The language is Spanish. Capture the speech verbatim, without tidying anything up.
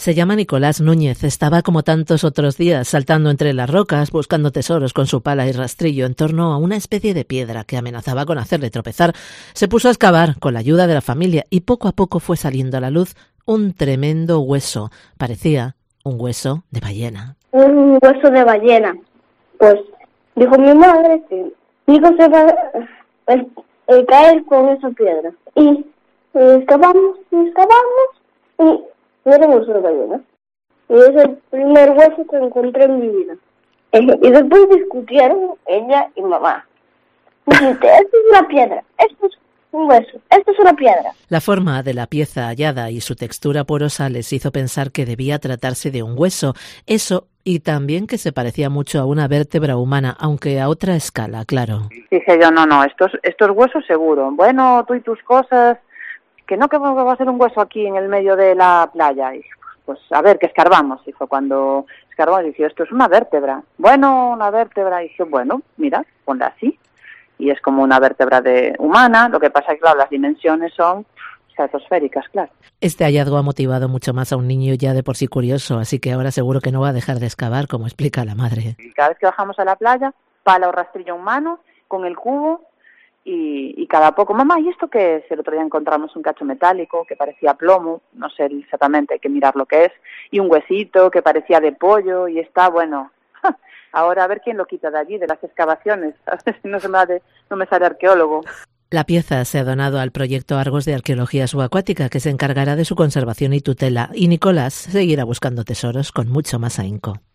Se llama Nicolás Núñez. Estaba como tantos otros días saltando entre las rocas, buscando tesoros con su pala y rastrillo en torno a una especie de piedra que amenazaba con hacerle tropezar. Se puso a excavar con la ayuda de la familia y poco a poco fue saliendo a la luz un tremendo hueso. Parecía un hueso de ballena. Un hueso de ballena. Pues dijo mi madre que Nico se va a el, el caer con esa piedra. Y, y excavamos, y excavamos, y era un hueso de ballena. Y es el primer hueso que encontré en mi vida. Y después discutieron ella y mamá. Dijiste, esto es una piedra, esto es un hueso, esto es una piedra. La forma de la pieza hallada y su textura porosa les hizo pensar que debía tratarse de un hueso. Eso, y también que se parecía mucho a una vértebra humana, aunque a otra escala, claro. Dije yo, no, no, estos, estos huesos seguro. Bueno, tú y tus cosas, que no que va a ser un hueso aquí en el medio de la playa. Y pues a ver, que escarbamos. Y fue cuando escarbamos y dije, esto es una vértebra. Bueno, una vértebra. Y dije, bueno, mira, ponla así. Y es como una vértebra de humana, lo que pasa es que, claro, las dimensiones son estratosféricas, claro. Este hallazgo ha motivado mucho más a un niño ya de por sí curioso, así que ahora seguro que no va a dejar de excavar, como explica la madre. Y cada vez que bajamos a la playa, pala o rastrillo en mano, con el cubo, y, y cada poco, mamá, ¿y esto qué es? El otro día encontramos un cacho metálico que parecía plomo, no sé exactamente, hay que mirar lo que es, y un huesito que parecía de pollo, y está, bueno... Ahora a ver quién lo quita de allí, de las excavaciones, a ver si no, se me, de, no me sale arqueólogo. La pieza se ha donado al proyecto Argos de Arqueología Subacuática, que se encargará de su conservación y tutela, y Nicolás seguirá buscando tesoros con mucho más ahínco.